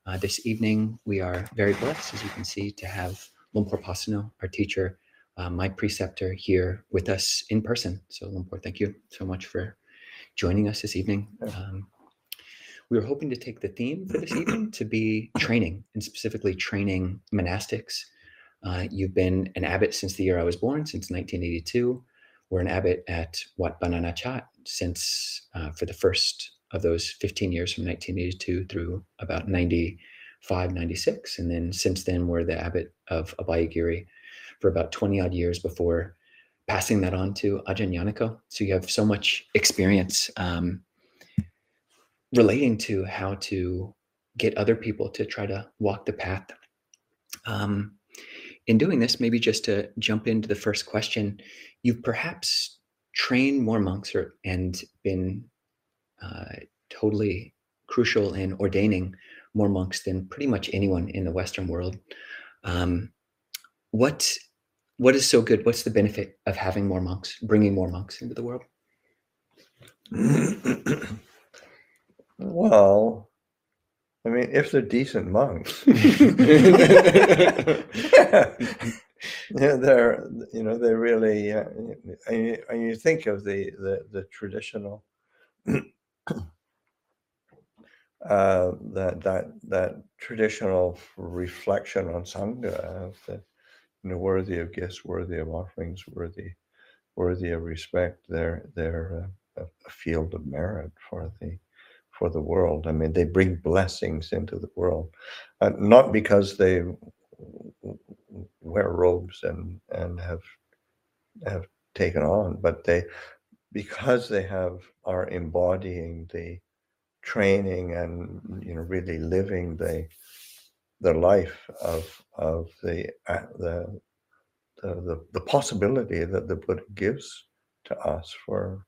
This evening, we are very blessed, as you can see, to have Lumpur Pasano, our teacher, my preceptor, here with us in person. So Lumpur, thank you so much for joining us this evening. We were hoping to take the theme for this evening to be training, and specifically training monastics. You've been an abbot since the year I was born, since 1982. We're an abbot at Wat Bananachat since for the first of those 15 years, from 1982 through about 95, 96. And then since then, we're the abbot of Abhayagiri for about 20 odd years before passing that on to Ajahn Yaniko. So you have so much experience relating to how to get other people to try to walk the path. In doing this, maybe just to jump into the first question, you've perhaps trained more monks and been totally crucial in ordaining more monks than pretty much anyone in the Western world. What is so good? What's the benefit of having more monks, bringing more monks into the world? Well, I mean, if they're decent monks, they really. And you think of the traditional that traditional reflection on Sangha of the worthy of gifts, worthy of offerings, worthy of respect. They're a field of merit for the world. I mean, they bring blessings into the world, not because they wear robes and have taken on, but because they are embodying the training and really living the life of the possibility that the Buddha gives to us for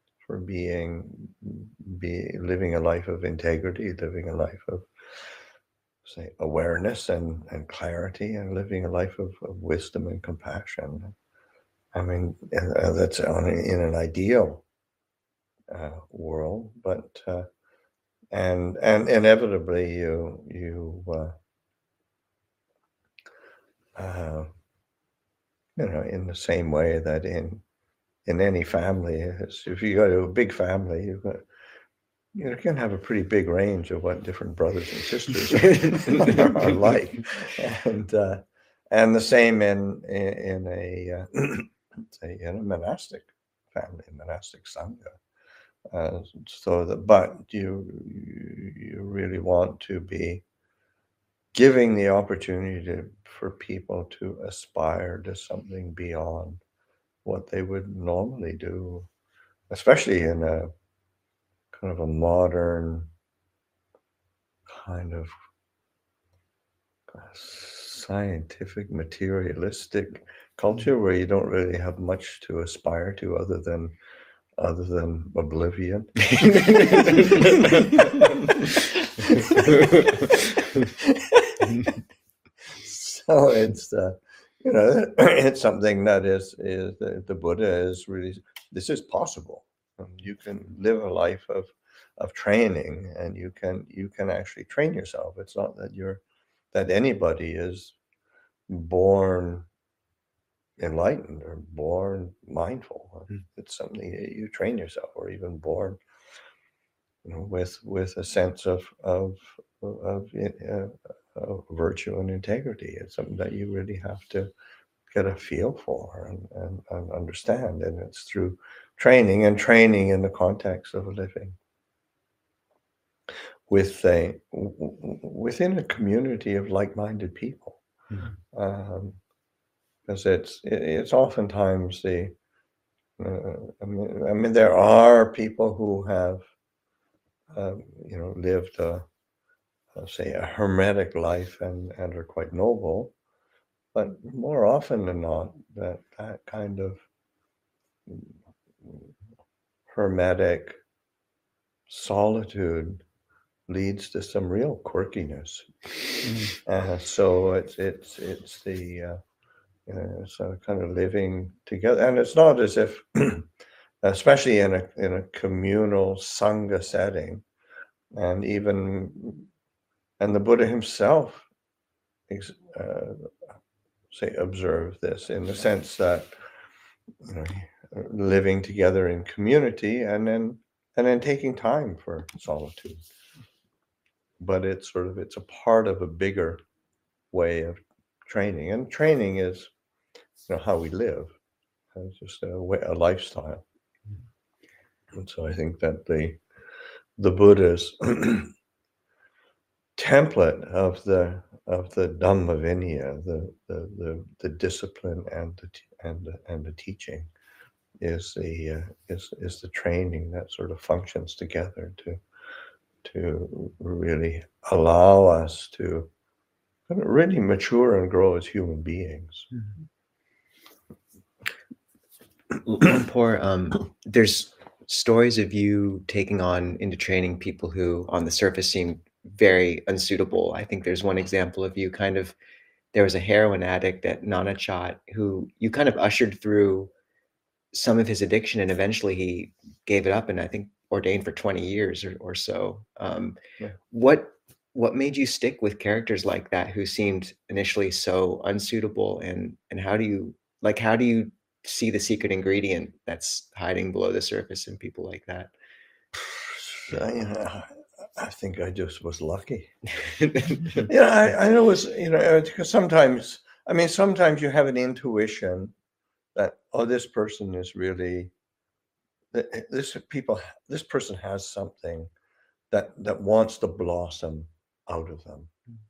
living a life of integrity, living a life of, say, awareness and clarity, and living a life of wisdom and compassion. I mean, that's in an ideal world, but and inevitably you in the same way that in any family, if you got a big family, you can have a pretty big range of what different brothers and sisters are like, and the same in a say in a monastic family, a monastic sangha. But you really want to be giving the opportunity for people to aspire to something beyond what they would normally do, especially in a kind of a modern kind of scientific, materialistic culture where you don't really have much to aspire to other than oblivion. So it's it's something that is the Buddha is really, this is possible. You can live a life of training, and you can actually train yourself. It's not that anybody is born enlightened or born mindful. It's something that you train yourself, or even born with a sense of virtue and integrity. It's something that you really have to get a feel for and understand, and it's through training in the context of living within a community of like-minded people. Because it's oftentimes I mean, there are people who have lived say a hermetic life and are quite noble, but more often than not, that kind of hermetic solitude leads to some real quirkiness. So it's the so kind of living together, and it's not as if, especially in a communal sangha setting, and even the Buddha himself observed this in the sense that, you know, living together in community and then taking time for solitude. But it's a part of a bigger way of training, and training is, how we live. It's just a lifestyle. And so I think that the Buddha's template of the Dhamma Vinaya, the discipline and the teaching, is the training that sort of functions together to really allow us to really mature and grow as human beings. Lumpur, there's stories of you taking on into training people who on the surface seem very unsuitable. I think there's one example of you there was a heroin addict at Nanachat who you kind of ushered through some of his addiction, and eventually he gave it up and I think ordained for 20 years or so. Yeah. What made you stick with characters like that who seemed initially so unsuitable, and how do you see the secret ingredient that's hiding below the surface in people like that? I think I just was lucky. I know it's, because sometimes you have an intuition that, this person is really, this person has something that wants to blossom out of them,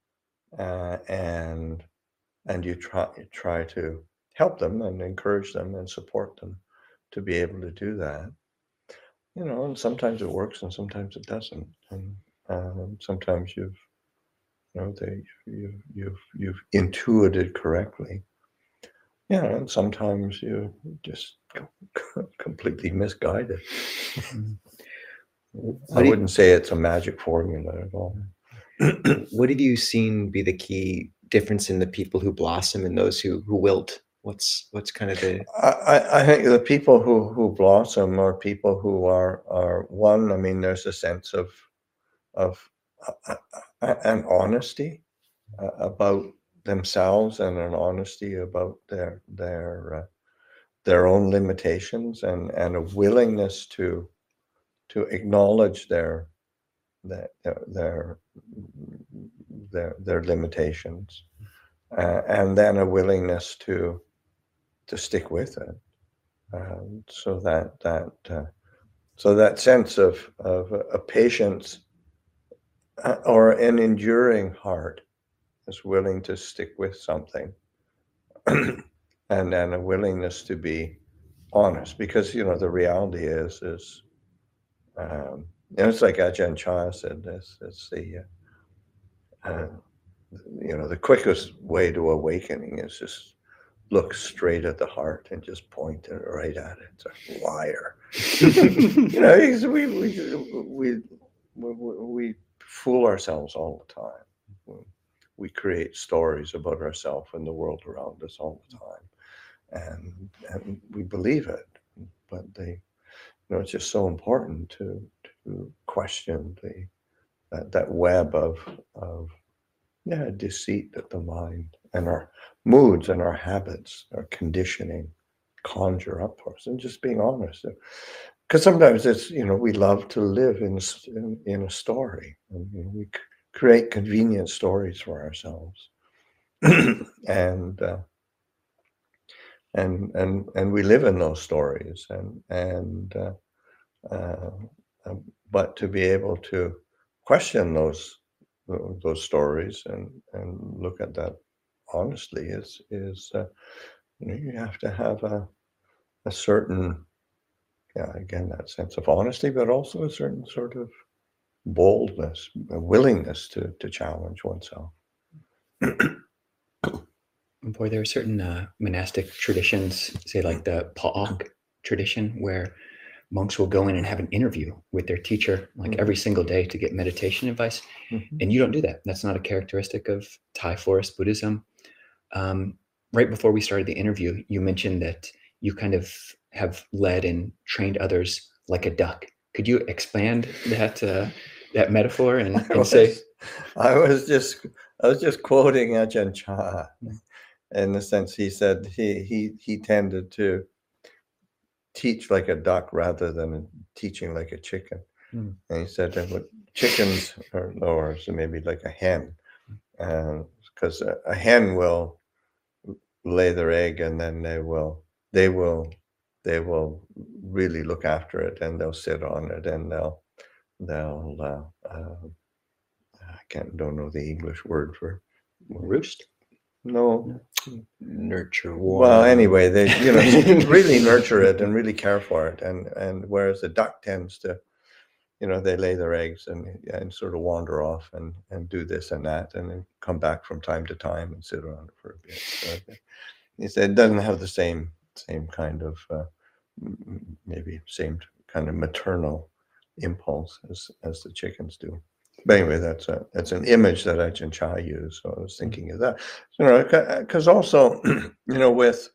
and you try to help them and encourage them and support them to be able to do that. And sometimes it works and sometimes it doesn't, and sometimes you've intuited correctly. And sometimes you just completely misguided. I wouldn't say it's a magic formula at all. What have you seen be the key difference in the people who blossom and those who wilt? What's kind of the? I think the people who blossom are people who are one. There's a sense of an honesty about themselves and an honesty about their own limitations, and a willingness to acknowledge their limitations, and then a willingness to stick with it. So that sense of a patience or an enduring heart is willing to stick with something, and then a willingness to be honest, because the reality is it's like Ajahn Chah said this. It's the quickest way to awakening is just look straight at the heart and just point it right at it. It's a liar. Because we fool ourselves all the time. We create stories about ourselves and the world around us all the time, and we believe it. But it's just so important to question that web of deceit that the mind and our moods and our habits, our conditioning conjure up for us, and just being honest. Because sometimes it's, we love to live in a story, and we create convenient stories for ourselves, and we live in those stories, but to be able to question those stories and look at that honestly is you have to have a certain, again, that sense of honesty, but also a certain sort of boldness, a willingness to challenge oneself. Boy, there are certain monastic traditions, say like the Pa'ok tradition, where monks will go in and have an interview with their teacher, like every single day, to get meditation advice. And you don't do that. That's not a characteristic of Thai forest Buddhism. Right before we started the interview, you mentioned that you kind of have led and trained others like a duck. Could you expand that that metaphor and I say, was, I was just quoting Ajahn Chah. In the sense, he said he tended to teach like a duck rather than teaching like a chicken. Mm. And he said that what chickens are lower, so maybe like a hen, because a hen will lay their egg and then they will really look after it, and they'll sit on it, and they'll don't know the English word for roost. No. Nurture Well, warm. anyway, they really nurture it and really care for it, and whereas the duck tends to, they lay their eggs and sort of wander off and do this and that, and then come back from time to time and sit around it for a bit. So he said it doesn't have the same kind of maybe same kind of maternal impulse as the chickens do. But anyway, that's an image that Ajahn Chah used. So I was thinking of that, because also, with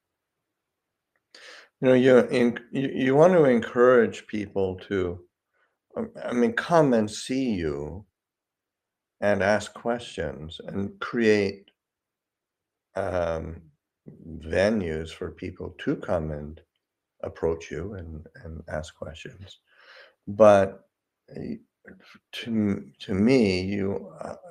you want to encourage people to, come and see you and ask questions and create venues for people to come and approach you and ask questions. But to me, you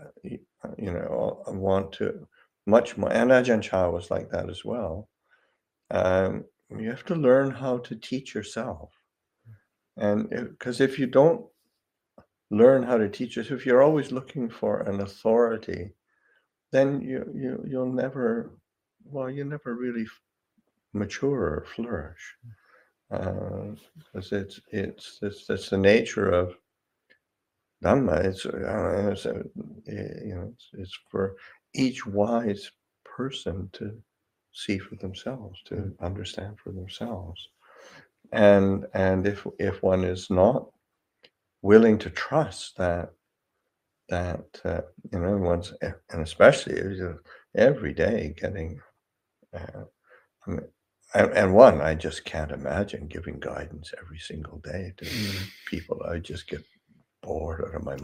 want to much more, and Ajahn Chah was like that as well. You have to learn how to teach yourself, and because if you don't learn how to teach yourself, if you're always looking for an authority, then you'll never, you never really mature or flourish, because it's the nature of Dhamma. It's for each wise person to see for themselves, to understand for themselves, and if one is not willing to trust that one's, and especially every day getting, and one, I just can't imagine giving guidance every single day to people. I just get bored out of my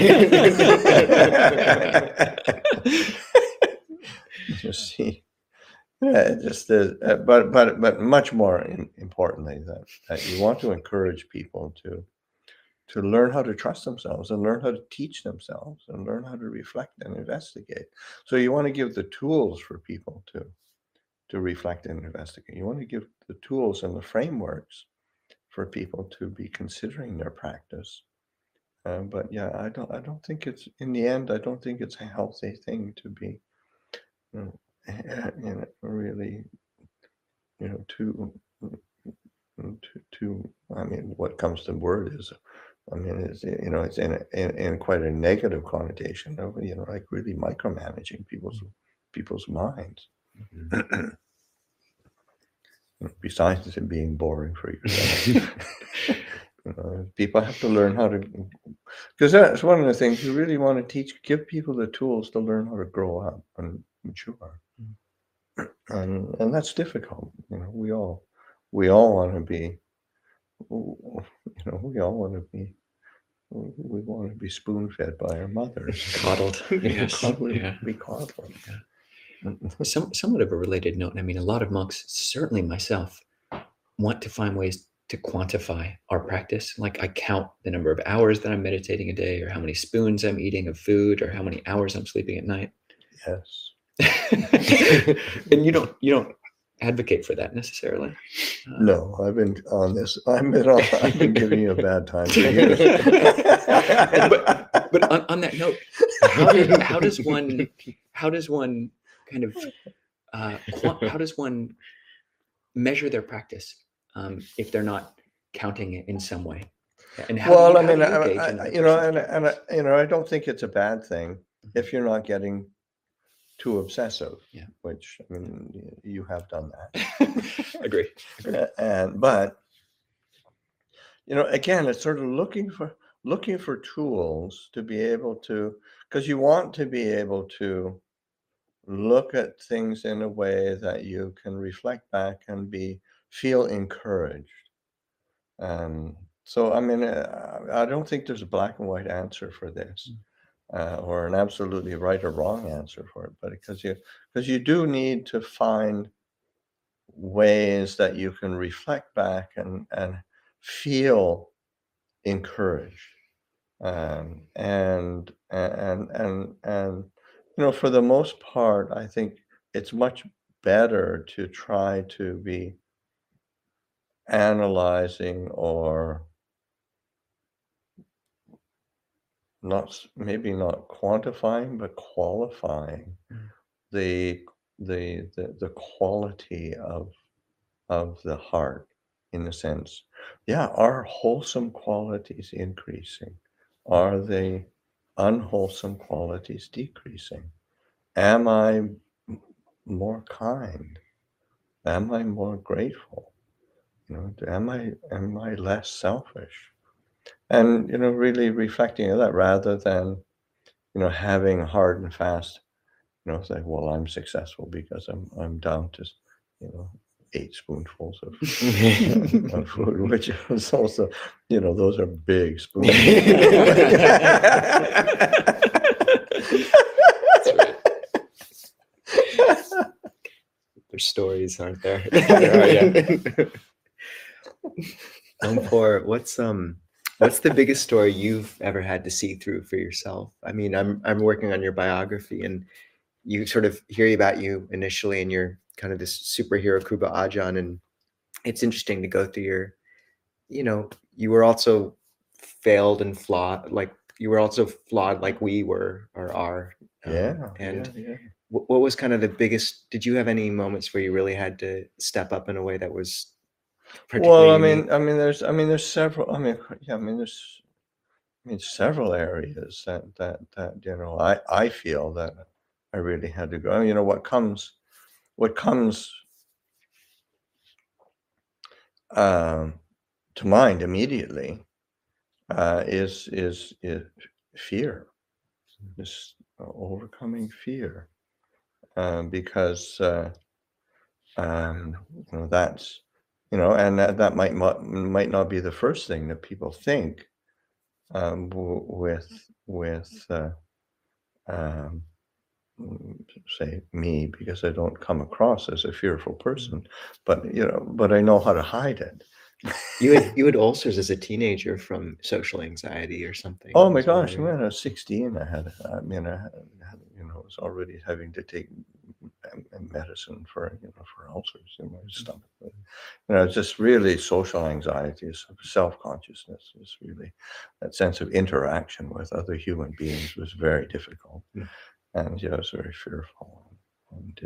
mind. You see, just but much more importantly, that you want to encourage people to learn how to trust themselves and learn how to teach themselves and learn how to reflect and investigate. So you want to give the tools for people to reflect and investigate. You want to give the tools and the frameworks for people to be considering their practice. But yeah, I don't think it's, in the end, I don't think it's a healthy thing to be, really, too. I mean, what comes to word is, it's it's in quite a negative connotation of, like really micromanaging people's minds. Besides it being boring for yourself. People have to learn how to, because that's one of the things you really want to teach. Give people the tools to learn how to grow up and mature, and that's difficult. We all want to be, we all want to be. We want to be spoon-fed by our mothers, Coddled. Yes. Be coddled. Yeah. Somewhat of a related note. I mean, a lot of monks, certainly myself, want to find ways to quantify our practice. Like I count the number of hours that I'm meditating a day, or how many spoons I'm eating of food, or how many hours I'm sleeping at night. Yes. And you don't advocate for that necessarily. No, I've been on this. I've been giving you a bad time for years. but on that note, how does one kind of how does one measure their practice if they're not counting it in some way? And how do you I don't think it's a bad thing if you're not getting too obsessive. Yeah. Which, you have done that. Agree. But again, it's sort of looking for tools to be able to, because you want to be able to look at things in a way that you can reflect back and feel encouraged. So, I mean, I don't think there's a black and white answer for this, or an absolutely right or wrong answer for it. But because you do need to find ways that you can reflect back and feel encouraged, and for the most part, I think it's much better to try to be analyzing, or maybe not quantifying, but qualifying Mm. the the quality of the heart, in a sense. Yeah, are wholesome qualities increasing? Are the unwholesome qualities decreasing? Am I more kind? Am I more grateful? Am I less selfish? And really reflecting on that, rather than having hard and fast, say, well, I'm successful because I'm down to, you know, 8 spoonfuls of food, which is also, those are big spoonfuls. That's right. There's stories, aren't there? Lumpur, what's the biggest story you've ever had to see through for yourself? I mean, I'm working on your biography, and you sort of hear about you initially, and you're kind of this superhero Kuba Ajan, and it's interesting to go through you were also failed and flawed, like you were also flawed, like we were or are. Yeah, And yeah. what was kind of the biggest? Did you have any moments where you really had to step up in a way that was Well, particularly unique? there's several. Several areas that I feel that I really had to go. What comes to mind immediately is fear, just overcoming fear, because that's and that might not be the first thing that people think, with um, say me, because I don't come across as a fearful person, but I know how to hide it. You had ulcers as a teenager from social anxiety or something. Oh my Is that gosh, right? when I was 16, I was already having to take medicine for ulcers in my stomach. But, it's just really social anxiety, self-consciousness is really that sense of interaction with other human beings was very difficult. Mm. And I was very fearful, and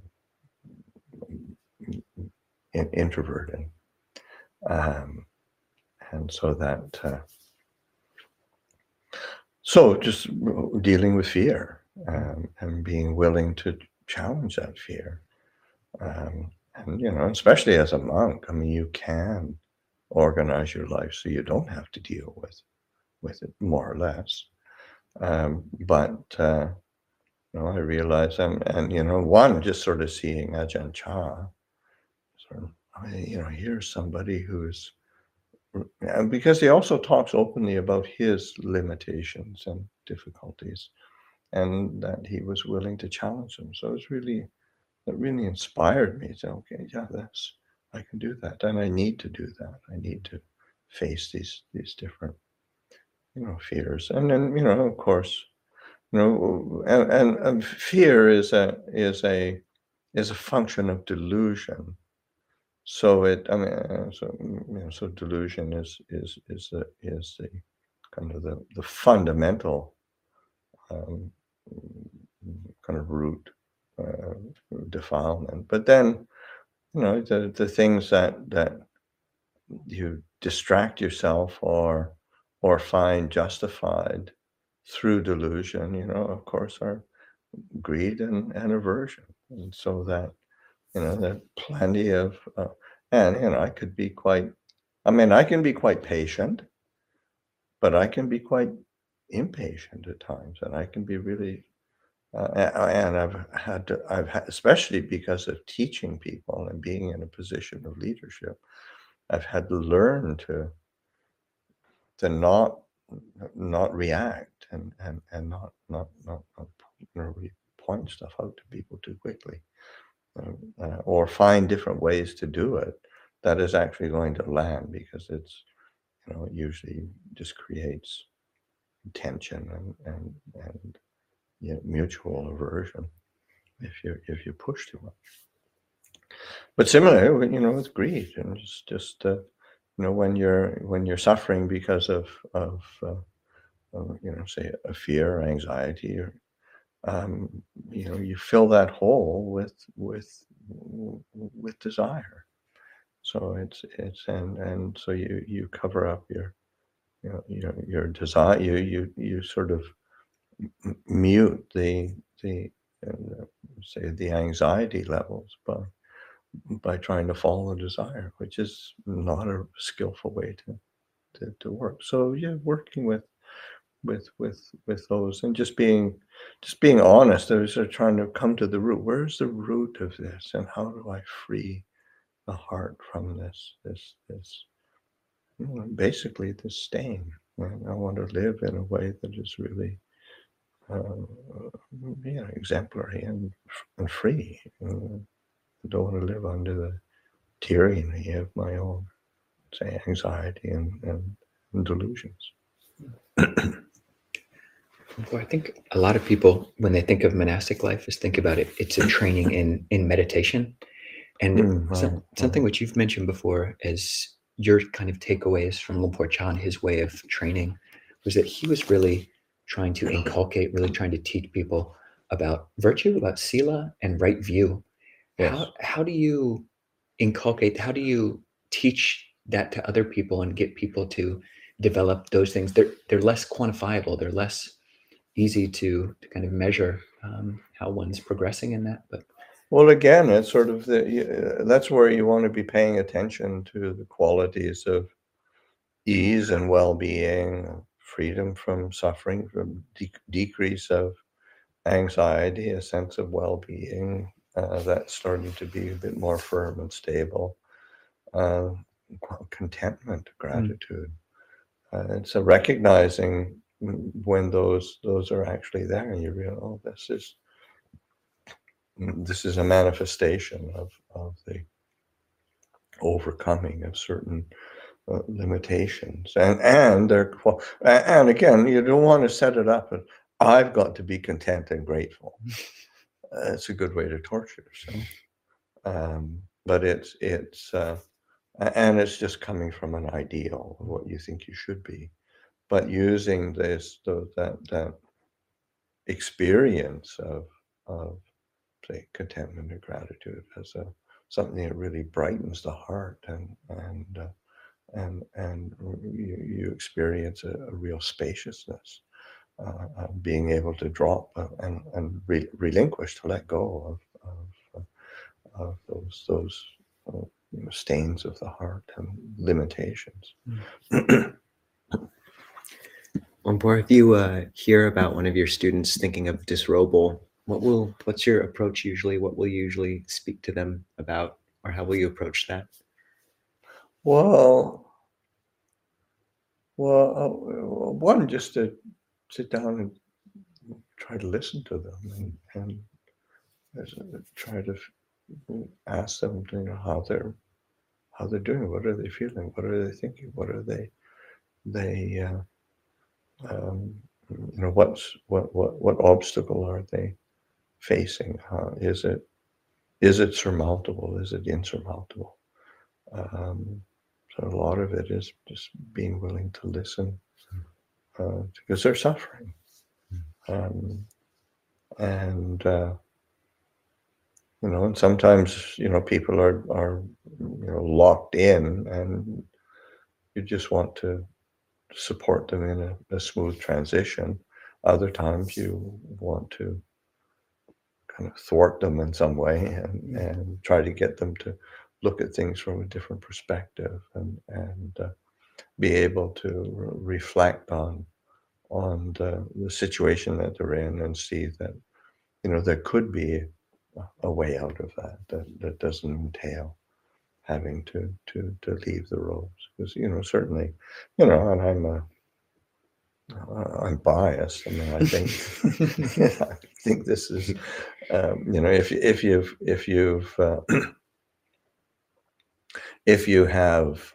introverted. And so just dealing with fear, and being willing to challenge that fear. And especially as a monk, you can organize your life so you don't have to deal with it, more or less. But I realize, one, just sort of seeing Ajahn Chah, sort of, here's somebody who's, and because he also talks openly about his limitations and difficulties, and that he was willing to challenge them. So that really inspired me to, okay, yeah, I can do that, and I need to do that. I need to face these different, fears, and then, of course, and fear is a function of delusion. So so delusion is the kind of the fundamental, um, kind of root, defilement. But then, the things that you distract yourself or find justified through delusion, of course, are greed and aversion. And so that plenty of, and I could be quite, I can be quite patient, but I can be quite impatient at times, and I can be really, and I've had, especially because of teaching people and being in a position of leadership, I've had to learn not react and not really point stuff out to people too quickly, or find different ways to do it that is actually going to land, because it's, it usually just creates tension and mutual aversion if you push too much. But similarly, with greed, and it's just when you're suffering because of say a fear or anxiety, or you fill that hole with desire. So and so you cover up your desire. You sort of mute say the anxiety levels by trying to follow desire, which is not a skillful way to work. So yeah, working with those, and just being honest. Those are trying to come to the root. Where's the root of this, and how do I free the heart from this basically this stain? And I want to live in a way that is really exemplary and free. I don't want to live under the tyranny of my own, say, anxiety and delusions. Well, I think a lot of people, when they think of monastic life, think about it. It's a training in meditation, and something which you've mentioned before as your kind of takeaways from Luang Por Chah, his way of training, was that he was really trying to inculcate, really trying to teach people about virtue, about sila, and right view. Yes. How do you inculcate? How do you teach that to other people and get people to develop those things? They're less quantifiable. They're less easy to kind of measure how one's progressing in that. But well, again, it's sort of that's where you want to be paying attention to the qualities of ease and well-being, freedom from suffering, from decrease of anxiety, a sense of well-being that's starting to be a bit more firm and stable, contentment, gratitude. It's a recognizing when those are actually there, and you realize, oh, this is a manifestation of the overcoming of certain limitations, and again, you don't want to set it up and I've got to be content and grateful. It's a good way to torture yourself, but it's and it's just coming from an ideal of what you think you should be, but using that experience of say contentment and gratitude as something that really brightens the heart, and you experience a real spaciousness, being able to drop and relinquish, to let go of those stains of the heart and limitations. Luang Por, if you hear about one of your students thinking of disrobal, what's your approach usually? What will you usually speak to them about, or how will you approach that? Well, one, just to sit down and try to listen to them, and try to ask them, how they're doing, what are they feeling, what are they thinking, what are they what obstacle are they facing? Is it surmountable? Is it insurmountable? So a lot of it is just being willing to listen, because they're suffering, and sometimes people are locked in, and you just want to support them in a smooth transition. Other times you want to kind of thwart them in some way, and try to get them to look at things from a different perspective, and be able to reflect on the situation that they're in, and see that there could be a way out of that doesn't entail having to leave the robes, because certainly, and I'm biased. I mean, I think I think this is if you have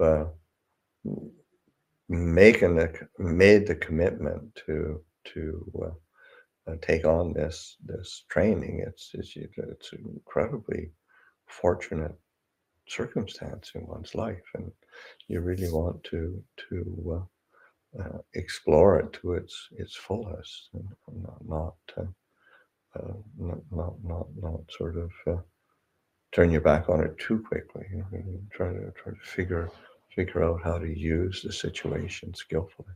made the commitment to take on this training, it's an incredibly fortunate circumstance in one's life, and you really want to explore it to its fullest, and not sort of turn your back on it too quickly. Try to figure out how to use the situation skillfully.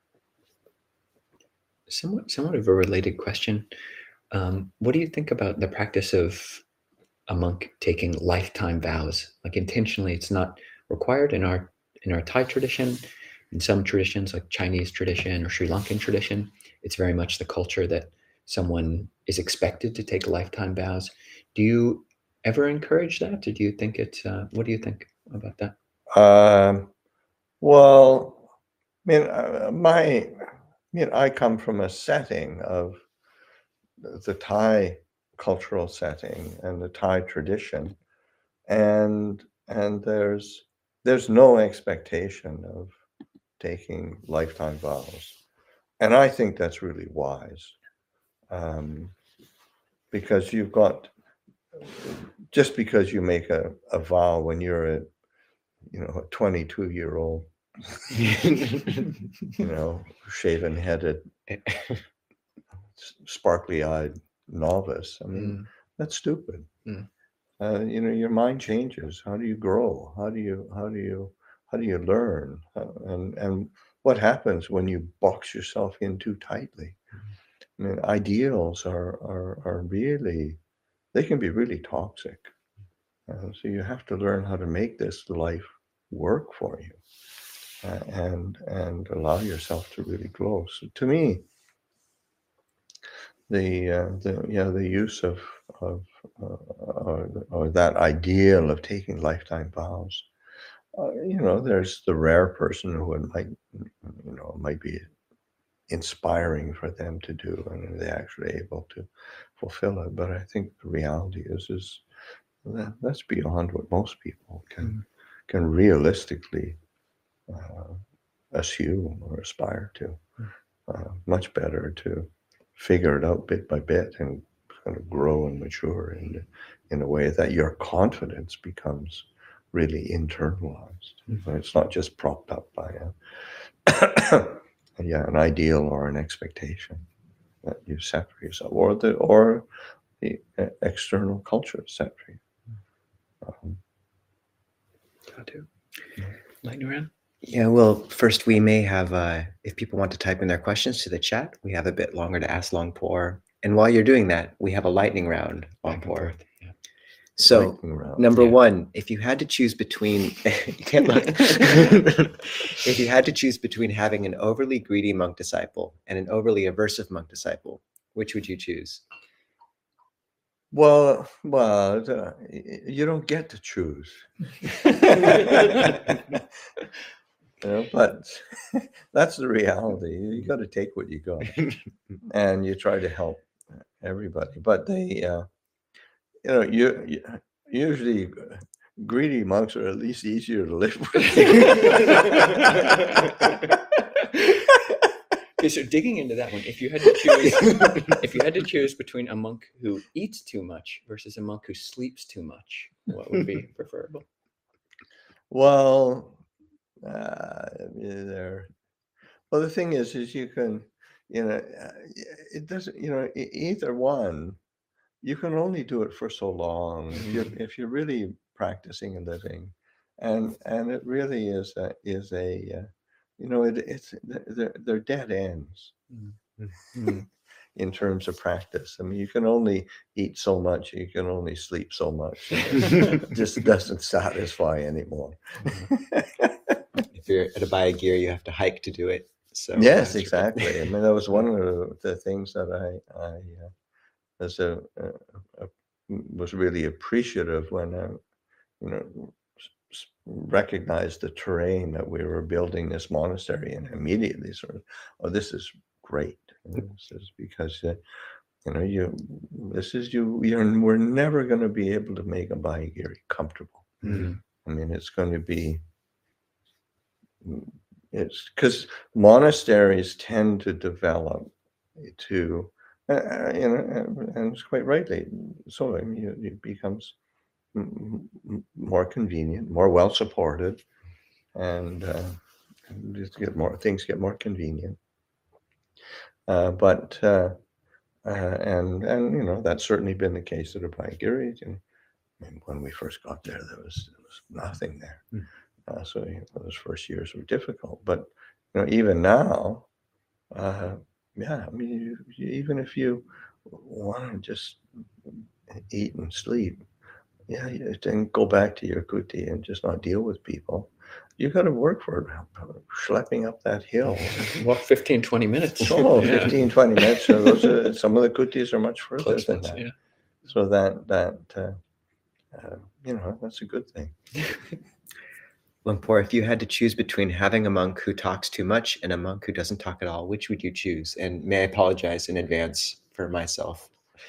Somewhat of a related question. What do you think about the practice of a monk taking lifetime vows? Like, intentionally, it's not required in our Thai tradition. In some traditions, like Chinese tradition or Sri Lankan tradition, it's very much the culture that someone is expected to take lifetime vows. Do you ever encourage that, or do you think it's? What do you think about that? Well, I come from a setting of the Thai cultural setting and the Thai tradition, and there's no expectation of taking lifetime vows, and I think that's really wise, because you've got, just because you make a vow when you're a 22-year-old, shaven-headed, sparkly-eyed novice, I mean, that's stupid. Your mind changes. How do you grow? How do you learn? And what happens when you box yourself in too tightly? I mean, ideals are really, they can be really toxic. So you have to learn how to make this life work for you, and allow yourself to really grow. So to me, the use of or that ideal of taking lifetime vows, there's the rare person who it might be inspiring for them to do, and they're actually able to fulfill it. But I think the reality is that's beyond what most people can realistically assume or aspire to. Much better to figure it out bit by bit and kind of grow and mature in a way that your confidence becomes really internalized. It's not just propped up by an ideal or an expectation that you set for yourself, or the external culture set for you. Lightning round. Yeah, well, first we may have, if people want to type in their questions to the chat, we have a bit longer to ask Longpor. And while you're doing that, we have a lightning round, Longpor. Yeah. So, number one, if you had to choose between, you can't look. If you had to choose between having an overly greedy monk disciple and an overly aversive monk disciple, which would you choose? Well, you don't get to choose. But that's the reality. You got to take what you got, and you try to help everybody. But they, usually greedy monks are at least easier to live with. Okay, so digging into that one, if you had to choose between a monk who eats too much versus a monk who sleeps too much, what would be preferable? Well, the thing is you can, it doesn't, either one, you can only do it for so long. If you're really practicing and living, and it really is they're dead ends in terms of practice. I mean, you can only eat so much, you can only sleep so much. It just doesn't satisfy anymore. If you're at a buy a gear, you have to hike to do it. So yes, exactly. I mean, that was one of the things that I was really appreciative when recognized the terrain that we were building this monastery in, immediately sort of, oh, this is great. This is because we're never going to be able to make a Abhayagiri comfortable. Mhm. I mean, it's going to be, it's because monasteries tend to develop to, and it's quite rightly so. I mean, it becomes more convenient, more well supported, and just things get more convenient. But that's certainly been the case at Abhayagiri. I mean, when we first got there, there was nothing there. So those first years were difficult. But even now, yeah, I mean, even if you want to just eat and sleep, yeah, then go back to your kuti and just not deal with people. You got to work for it, schlepping up that hill. Walk 15, 20 minutes. Oh, Yeah. 15, 20 minutes. So those are, some of the kutis are much further Close than ones, that. yeah. So that's a good thing. Lumpur, if you had to choose between having a monk who talks too much and a monk who doesn't talk at all, which would you choose? And may I apologize in advance for myself?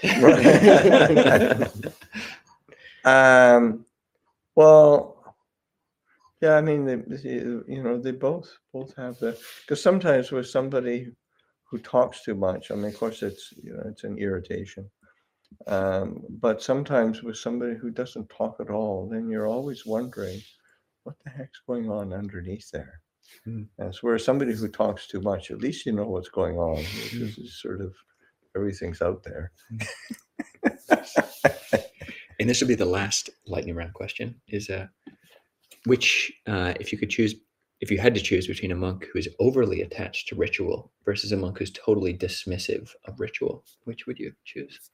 Well, yeah, I mean, they both have the, because sometimes with somebody who talks too much, I mean, of course, it's an irritation. But sometimes with somebody who doesn't talk at all, then you're always wondering, what the heck's going on underneath there? As whereas somebody who talks too much, at least you know what's going on. It's sort of everything's out there. And this will be the last lightning round question: is which, if you had to choose between a monk who is overly attached to ritual versus a monk who's totally dismissive of ritual, which would you choose?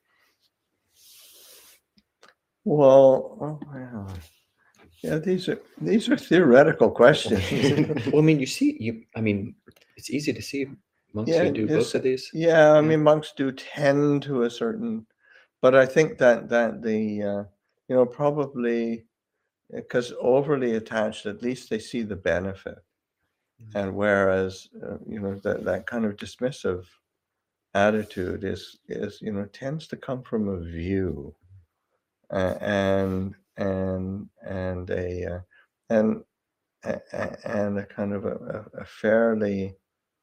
Well, yeah, these are theoretical questions. Well, I mean, it's easy to see monks who do both of these. Yeah, I mean, monks do tend to a certain, but I think that the probably because overly attached, at least they see the benefit, and whereas that kind of dismissive attitude is tends to come from a view, and a and a kind of a fairly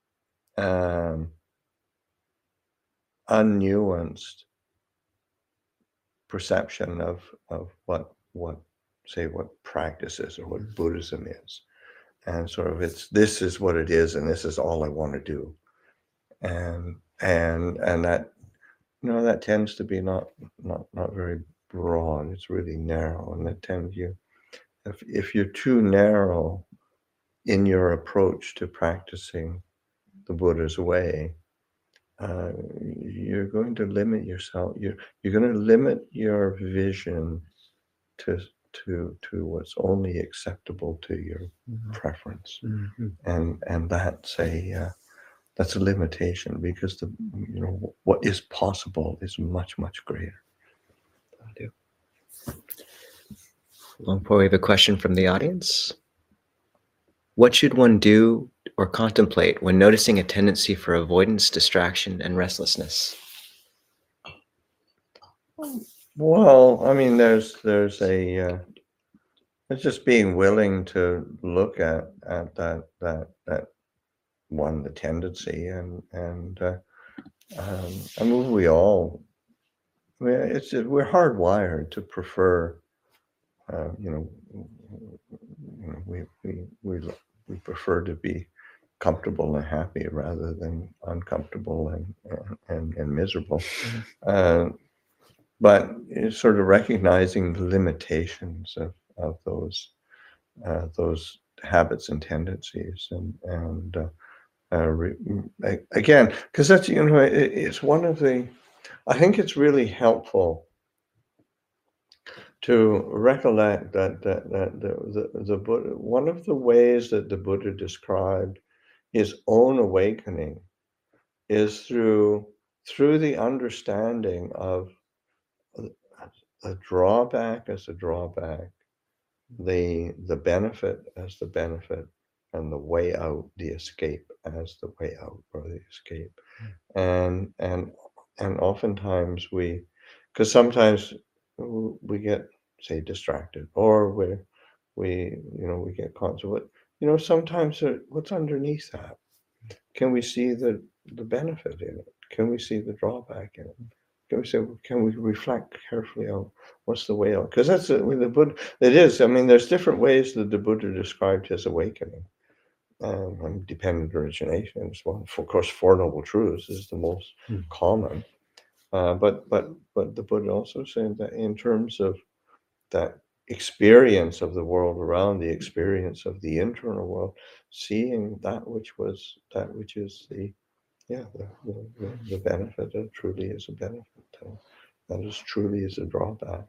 unnuanced perception of what practice is or what Buddhism is, and sort of this is what it is, and this is all I want to do, and that that tends to be not very broad. It's really narrow, and that tends if you're too narrow in your approach to practicing the Buddha's way, you're going to limit yourself. You're going to limit your vision to what's only acceptable to your preference, and that's a limitation, because what is possible is much greater. I do. Lumpur, we have a question from the audience. What should one do or contemplate when noticing a tendency for avoidance, distraction, and restlessness? Well, I mean, there's it's just being willing to look at that one, the tendency, and I mean, we're hardwired to prefer, we prefer to be comfortable and happy rather than uncomfortable and miserable. But it's sort of recognizing the limitations of those habits and tendencies, and again, because that's it's one of the, I think it's really helpful to recollect that the Buddha, one of the ways that the Buddha described his own awakening is through the understanding of a drawback as a drawback, the benefit as the benefit, and the way out, the escape as the way out or the escape. And oftentimes because sometimes we get, say, distracted, or we get caught. So sometimes what's underneath that? Can we see the benefit in it? Can we see the drawback in it? Can we reflect carefully on what's the way out? Because that's with the Buddha. It is. I mean, there's different ways that the Buddha described his awakening. And dependent origination is one. Of course, Four Noble Truths is the most common. But the Buddha also said that in terms of that experience of the world around, the experience of the internal world, seeing that which is the benefit that truly is a benefit, that is truly is a drawback,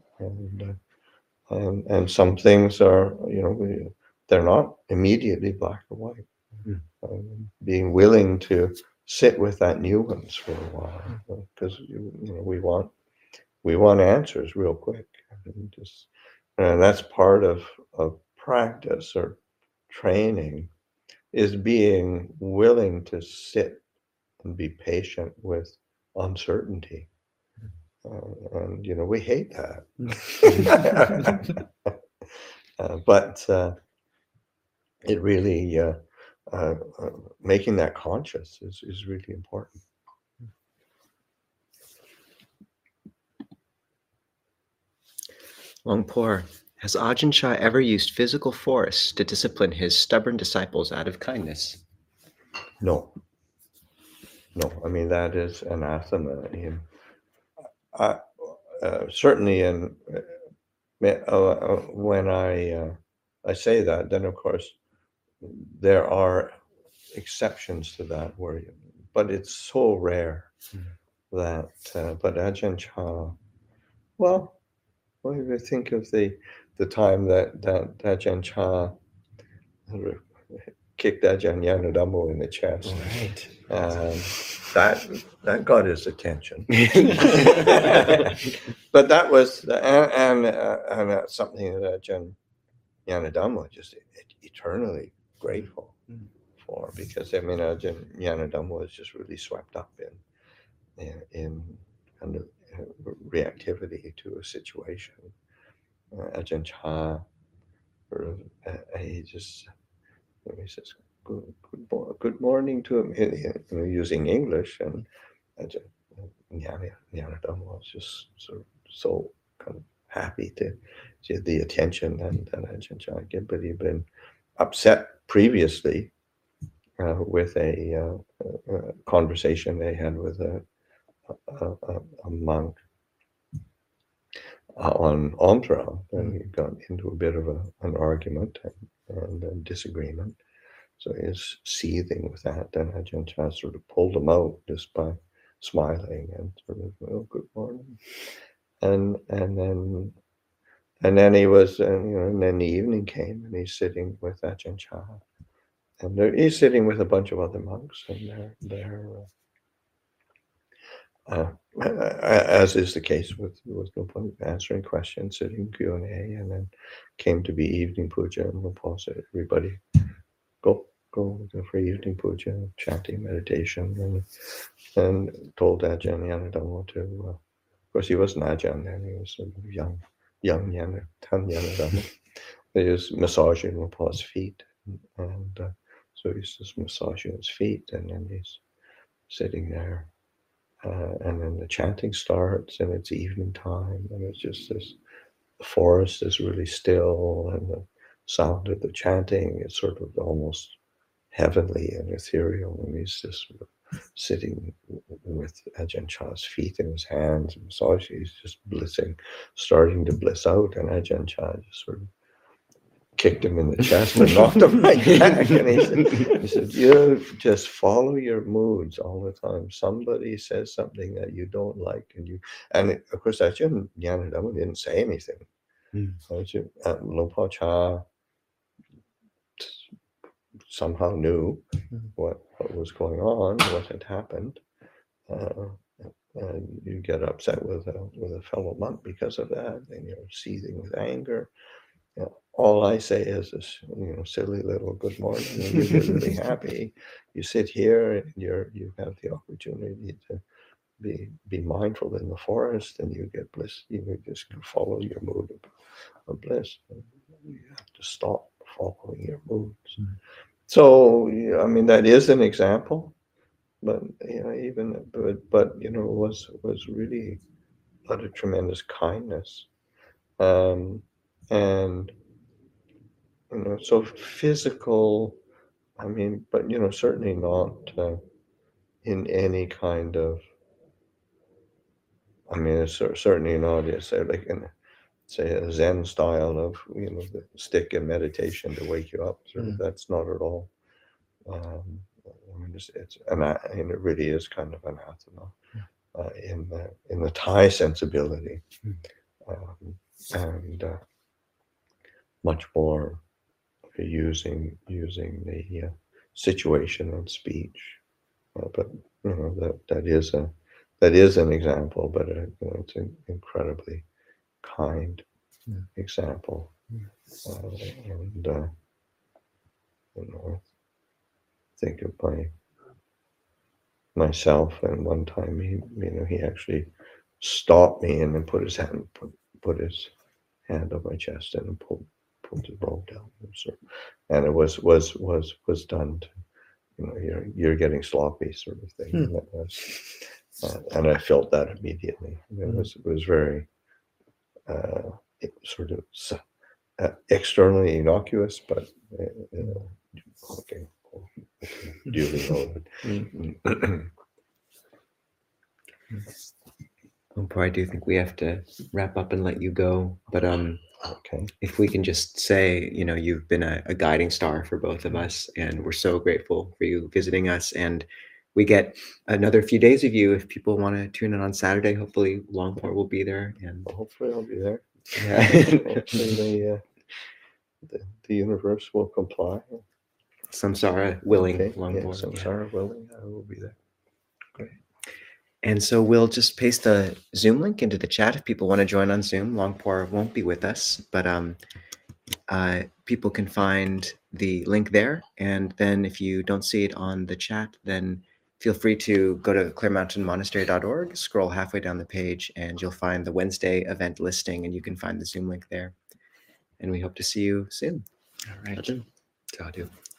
and some things are, they're not immediately black or white. Being willing to sit with that nuance for a while, because we want answers real quick, and that's part of practice or training, is being willing to sit and be patient with uncertainty. And we hate that. But it really making that conscious is really important. Longpo, has Ajahn Chah ever used physical force to discipline his stubborn disciples out of kindness? No. I mean, that is anathema. Certainly, when I say that, then of course there are exceptions to that, but it's so rare that. But Ajahn Chah, well, if you think of the time that Ajahn Chah kicked Ajahn Yanadammo in the chest. Right. That got his attention. But that was, and that's something that Ajahn Yanadammo just eternally grateful for, because Ajahn Yanadammo was just really swept up in kind of reactivity to a situation. Ajahn Chah, he says, good morning to him, using English, and Yanadammo was just so kind of happy to see the attention that Ajahn Chah gave, but he'd been upset previously with a conversation they had with a monk on Omdurman, and he got into a bit of an argument and a disagreement. So he's seething with that. Then Ajahn Chah sort of pulled him out just by smiling and sort of, well, good morning. And then he was, and then the evening came, and he's sitting with Ajahn Chah, and he's sitting with a bunch of other monks, and they're as is the case with no point answering questions, sitting Q&A, and then came to be evening puja, and Longpo said, everybody go for evening puja, chanting, meditation, and told Ajahn Yanadammo to, of course he wasn't Ajahn then, he was a young Yanadammo. He was massaging Longpo's feet, and so he's just massaging his feet, and then he's sitting there. And then the chanting starts, and it's evening time, and it's just the forest is really still, and the sound of the chanting is sort of almost heavenly and ethereal, and he's just sitting with Ajahn Chah's feet in his hands, and massaging. He's just blissing, starting to bliss out, and Ajahn Chah just sort of kicked him in the chest and knocked him right back. And he said, you just follow your moods all the time. Somebody says something that you don't like, and of course Ajahn Yanadammo didn't say anything. Longpo Chah somehow knew what was going on, what had happened, and you get upset with a fellow monk because of that, and you're seething with anger. all I say is this, silly little good morning, and you get really happy. You sit here and you have the opportunity to be mindful in the forest, and you get bliss. You just follow your mood of bliss. You have to stop following your moods. Mm. So I mean, that is an example, but was really out of tremendous kindness, and so physical. I mean, but certainly not in any kind of. I mean, it's certainly not. It's like in say a Zen style of the stick and meditation to wake you up. That's not at all. I mean, and it really is kind of anathema in the Thai sensibility, and much more using the situation and speech. But that is an example, but it's an incredibly kind example, and think of myself, and one time he actually stopped me and then put his hand on my chest and pulled the robe down. And it was done to, you're getting sloppy, sort of thing. And that was, and I felt that immediately. It was very sort of externally innocuous, but okay, duly noted. I do think we have to wrap up and let you go, but Okay. if we can just say, you've been a guiding star for both of us, and we're so grateful for you visiting us. And we get another few days of you if people want to tune in on Saturday. Hopefully Longport will be there, and Hopefully I'll be there. yeah. Hopefully the universe will comply. Samsara willing, Okay. Longport. Samsara willing, I will be there. Great. And so we'll just paste the Zoom link into the chat if people want to join on Zoom. Longpor won't be with us, but people can find the link there. And then if you don't see it on the chat, then feel free to go to clearmountainmonastery.org, scroll halfway down the page, and you'll find the Wednesday event listing, and you can find the Zoom link there. And we hope to see you soon. All right. Sadhu.